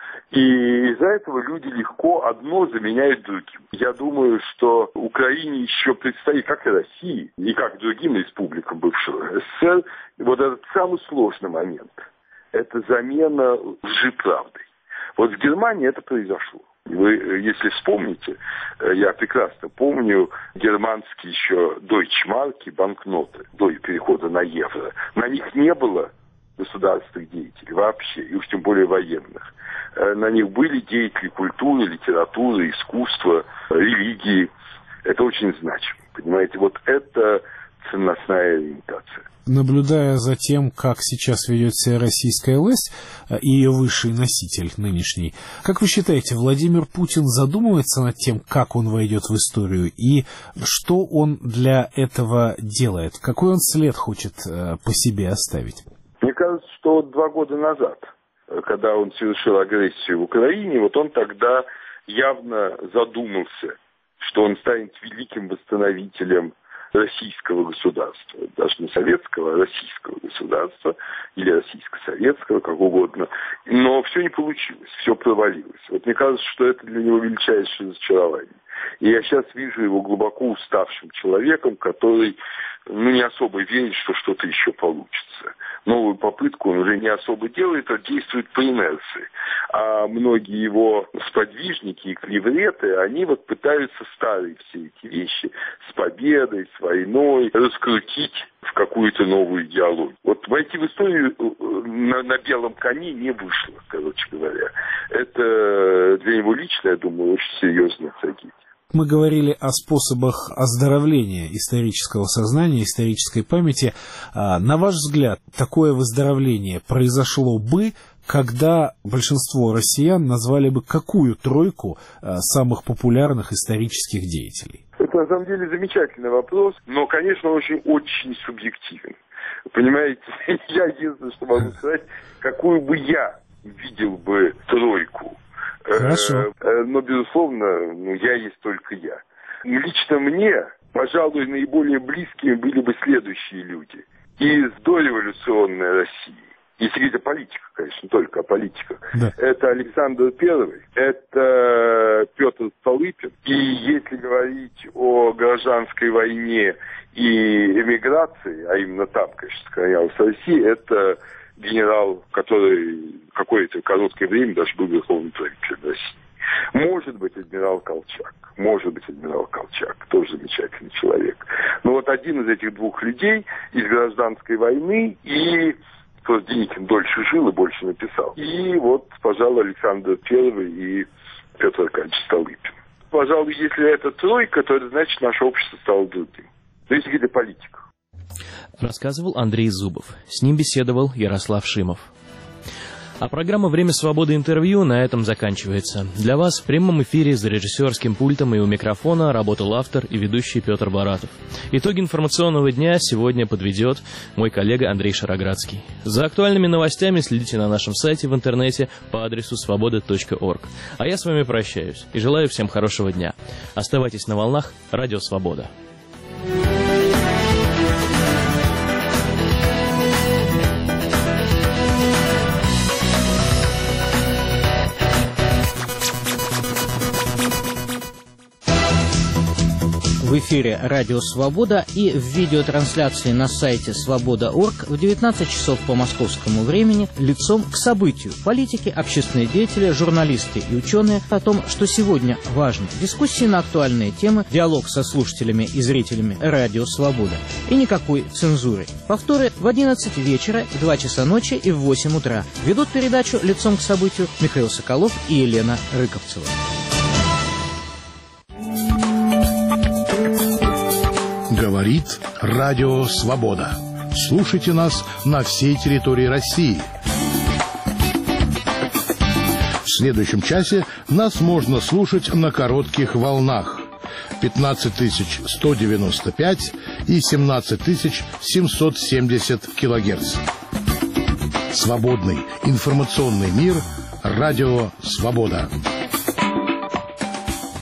И из-за этого люди легко одно заменяют другим. Я думаю, что Украине еще предстоит, как и России, и как другим республикам бывшего СССР, вот этот самый сложный момент. Это замена лжи правдой. Вот в Германии это произошло. Вы, если вспомните, я прекрасно помню германские еще дойчмарки, банкноты до перехода на евро. На них не было государственных деятелей вообще, и уж тем более военных. На них были деятели культуры, литературы, искусства, религии. Это очень значимо. Понимаете, вот это ценностная ориентация. Наблюдая за тем, как сейчас ведет себя российская власть и ее высший носитель нынешний, как вы считаете, Владимир Путин задумывается над тем, как он войдет в историю и что он для этого делает? Какой он след хочет по себе оставить? Мне кажется, что вот два года назад, когда он совершил агрессию в Украине, вот он тогда явно задумался, что он станет великим восстановителем российского государства, даже не советского, а российского государства, или российско-советского, как угодно. Но все не получилось, все провалилось. Вот мне кажется, что это для него величайшее разочарование. И я сейчас вижу его глубоко уставшим человеком, который ну, не особо верит, что что-то еще получится. Новую попытку он уже не особо делает, а действует по инерции. А многие его сподвижники и клевреты, они вот пытаются старые все эти вещи с победой, с войной раскрутить в какую-то новую идеологию. Вот войти в историю на, на белом коне не вышло, короче говоря. Это для него лично, я думаю, очень серьезная трагедия. Мы говорили о способах оздоровления исторического сознания, исторической памяти. На ваш взгляд, такое выздоровление произошло бы, когда большинство россиян назвали бы какую тройку самых популярных исторических деятелей? Это на самом деле замечательный вопрос, но, конечно, очень-очень субъективен. Понимаете, я единственное, что могу сказать, какую бы я видел бы тройку. Хорошо. Но, безусловно, ну, я есть только я. Лично мне, пожалуй, наиболее близкими были бы следующие люди. Из дореволюционной России, если говорить о политиках, конечно, не только о политиках, да. Это Александр Первый, это Петр Столыпин. И если говорить о гражданской войне и эмиграции, а именно там, конечно, сохранялась Россия, это генерал, который какое-то короткое время даже был верховным правителем России. Может быть, адмирал Колчак. Может быть, адмирал Колчак. Тоже замечательный человек. Но вот один из этих двух людей из гражданской войны, и просто Деникин дольше жил и больше написал. И вот, пожалуй, Александр Первый и Петр Аркадьевич Столыпин. пожалуй, если это тройка, то это значит, наше общество стало другим. То есть для политиков. Рассказывал Андрей Зубов. С ним беседовал Ярослав Шимов. А программа «Время свободы. Интервью» на этом заканчивается. Для вас в прямом эфире за режиссерским пультом и у микрофона работал автор и ведущий Петр Баратов. Итоги информационного дня сегодня подведет мой коллега Андрей Шароградский. За актуальными новостями следите на нашем сайте в интернете по адресу свобода точка орг. А я с вами прощаюсь и желаю всем хорошего дня. Оставайтесь на волнах Радио Свобода. В эфире «Радио Свобода» и в видеотрансляции на сайте свобода точка орг в девятнадцать часов по московскому времени лицом к событию. Политики, общественные деятели, журналисты и ученые о том, что сегодня важно. Дискуссии на актуальные темы, диалог со слушателями и зрителями «Радио Свобода». И никакой цензуры. Повторы в одиннадцать вечера, в два часа ночи и в восемь утра. Ведут передачу лицом к событию Михаил Соколов и Елена Рыковцева. Говорит Радио Свобода. Слушайте нас на всей территории России. В следующем часе нас можно слушать на коротких волнах пятнадцать тысяч сто девяносто пять и семнадцать тысяч семьсот семьдесят килогерц. Свободный информационный мир. Радио Свобода.